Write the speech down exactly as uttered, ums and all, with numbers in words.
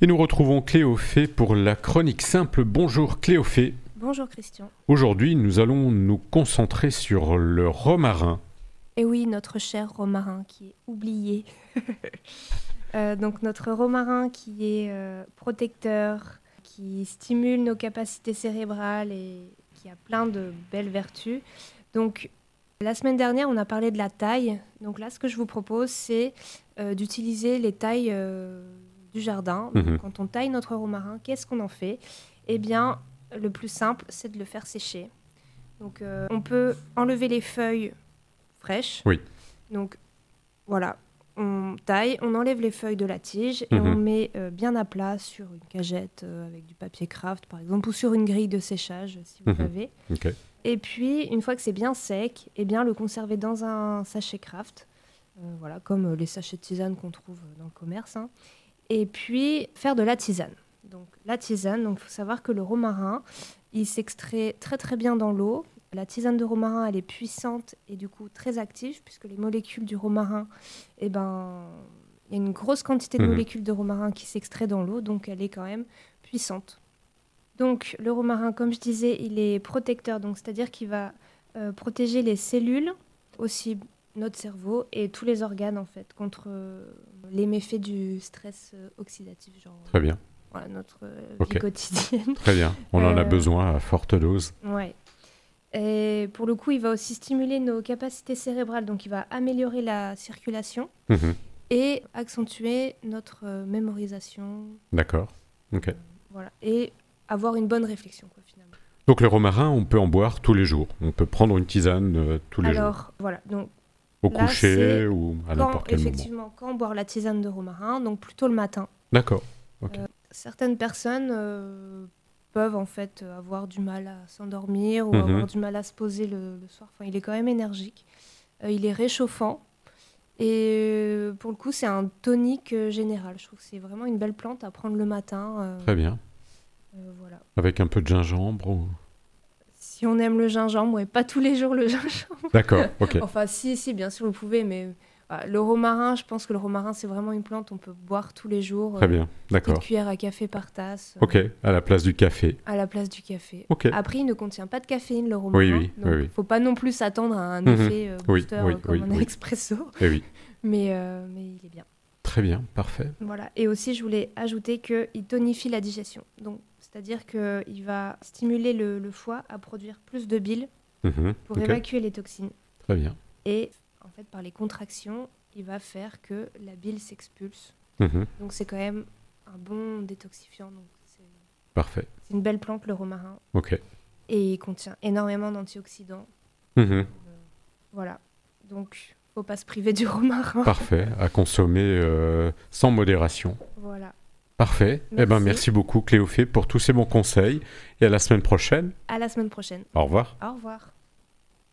Et nous retrouvons Cléophée pour la chronique simple. Bonjour Cléophée. Bonjour Christian. Aujourd'hui, nous allons nous concentrer sur le romarin. Et oui, notre cher romarin qui est oublié. euh, donc notre romarin qui est euh, protecteur, qui stimule nos capacités cérébrales et qui a plein de belles vertus. Donc la semaine dernière, on a parlé de la taille. Donc là, ce que je vous propose, c'est euh, d'utiliser les tailles euh, du jardin. Donc, Mmh. quand on taille notre romarin, qu'est-ce qu'on en fait ? Eh bien, le plus simple, c'est de le faire sécher. Donc, euh, on peut enlever les feuilles fraîches. Oui. Donc, voilà, on taille, on enlève les feuilles de la tige et Mmh. on met euh, bien à plat sur une cagette euh, avec du papier craft, par exemple, ou sur une grille de séchage, si vous Mmh. avez. Ok. Et puis, une fois que c'est bien sec, eh bien, le conserver dans un sachet craft, euh, voilà, comme euh, les sachets de tisane qu'on trouve dans le commerce. Hein. Et puis, faire de la tisane. Donc, la tisane, donc, il faut savoir que le romarin, il s'extrait très très bien dans l'eau. La tisane de romarin, elle est puissante et du coup très active, puisque les molécules du romarin, eh ben, il y a une grosse quantité de Mmh. molécules de romarin qui s'extrait dans l'eau, donc elle est quand même puissante. Donc, le romarin, comme je disais, il est protecteur, donc c'est-à-dire qu'il va euh, protéger les cellules, aussi notre cerveau et tous les organes, en fait, contre euh, les méfaits du stress euh, oxydatif, genre Très bien, voilà, notre euh, Ok. vie quotidienne. très bien. On en a Euh, besoin à forte dose. Ouais. Et pour le coup, il va aussi stimuler nos capacités cérébrales, donc il va améliorer la circulation Mmh. et accentuer notre euh, mémorisation, D'accord. Ok. voilà, et avoir une bonne réflexion, quoi, finalement. Donc le romarin, on peut en boire tous les jours. On peut prendre une tisane euh, tous les jours. Alors, voilà, donc Au là, coucher c'est ou à quand, n'importe quel moment. effectivement, quand boire la tisane de romarin, donc plutôt le matin. D'accord. Ok. Euh, certaines personnes euh, peuvent en fait euh, avoir du mal à s'endormir ou Mhm. avoir du mal à se poser le, le soir. Enfin, il est quand même énergique. Euh, il est réchauffant. Et euh, pour le coup, c'est un tonique euh, général. Je trouve que c'est vraiment une belle plante à prendre le matin. euh, Très bien. euh, voilà. Avec un peu de gingembre ou... Si on aime le gingembre, ouais, pas tous les jours le gingembre. D'accord. Ok. Enfin, si, si, bien sûr, vous pouvez, mais voilà, le romarin, je pense que le romarin, c'est vraiment une plante qu'on peut boire tous les jours. Très euh, bien. D'accord. Petite cuillère à café par tasse. euh, Ok. À la place du café. À la place du café. Ok. Après, il ne contient pas de caféine, le romarin. Oui, oui, donc, oui, oui. faut pas non plus s'attendre à un Mhm. effet euh, Oui, booster oui, euh, comme oui, un oui. expresso. Eh oui. Mais, euh, mais il est bien. Très bien. Parfait. Voilà. Et aussi, je voulais ajouter qu'il tonifie la digestion. Donc, c'est-à-dire qu'il va stimuler le, le foie à produire plus de bile Mhm. pour Ok. évacuer les toxines. Très bien. Et en fait, par les contractions, il va faire que la bile s'expulse. Mhm. Donc, c'est quand même un bon détoxifiant. Donc, c'est, Parfait. c'est une belle plante, le romarin. Ok. Et il contient énormément d'antioxydants. Mhm. Voilà. Donc, faut pas se priver du romarin. Parfait. À consommer euh, sans modération. Voilà. Parfait. Eh ben, Merci. merci beaucoup Cléophée pour tous ces bons conseils et à la semaine prochaine. À la semaine prochaine. Au revoir. Au revoir.